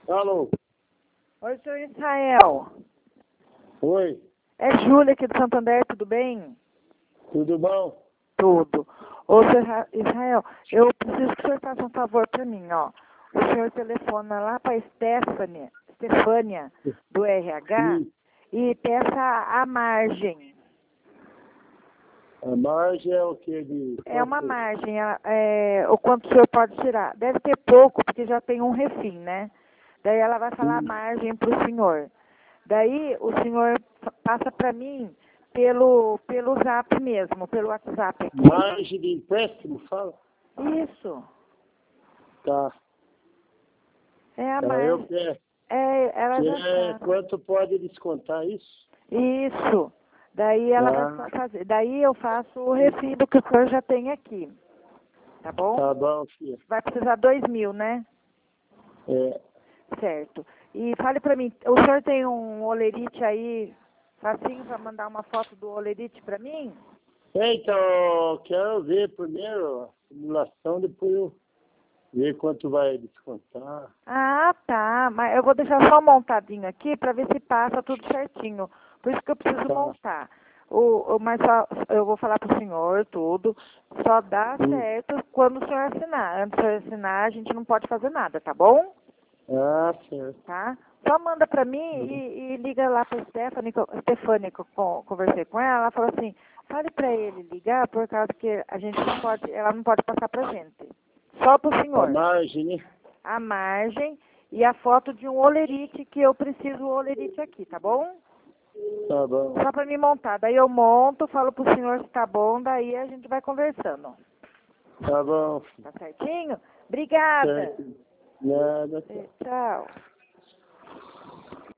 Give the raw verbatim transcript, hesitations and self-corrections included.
Alô? Oi, senhor Israel. Oi, É Júlia aqui do Santander, tudo bem? tudo bom? Tudo. Ô, senhor Ra- Israel, eu preciso que o senhor faça um favor para mim, ó. O senhor telefona lá para Stefania, Stefânia, do R H, Sim. e peça a margem. A margem é o que de... É uma quanto? margem, a- é, o quanto o senhor pode tirar. Deve ter pouco, porque já tem um refim, né? Daí ela vai falar a Sim. margem para o senhor. Daí o senhor fa- passa para mim pelo, pelo zap mesmo, pelo WhatsApp aqui. Margem de empréstimo, fala? Isso, Tá. é a Tá, eu margem. quero. É, ela já Quer sabe. quanto pode descontar isso? Isso. Daí ela vai Ah, só fazer. Daí eu faço o recibo que o senhor já tem aqui. Tá bom? tá bom, filha. Vai precisar dois mil, né? É, Certo. E fale pra mim, o senhor tem um olerite aí, facinho pra mandar uma foto do olerite pra mim? então, eu quero ver primeiro a simulação, depois eu ver quanto vai descontar. Ah, tá. Mas eu vou deixar só montadinho aqui pra ver se passa tudo certinho. Por isso que eu preciso Tá. montar. O, o, mas só, eu vou falar pro senhor tudo. Só dá Hum. certo quando o senhor assinar. Antes do senhor assinar, a gente não pode fazer nada, tá bom? Ah, certo. Tá? Só manda pra mim Uhum. e, e liga lá pra Stephanie, que eu- Stefania, que eu con- conversei com ela, ela falou assim, fale pra ele ligar por causa que a gente não pode, ela não pode passar pra gente. Só pro A senhor. margem, né? A margem e a foto de um olerite, que eu preciso o olerite aqui, tá bom? Tá bom. Só pra me montar. Daí eu monto, falo pro senhor se tá bom, daí a gente vai conversando. Tá bom, filha. Tá certinho? Obrigada. Certo. Nada. Eh, Tchau.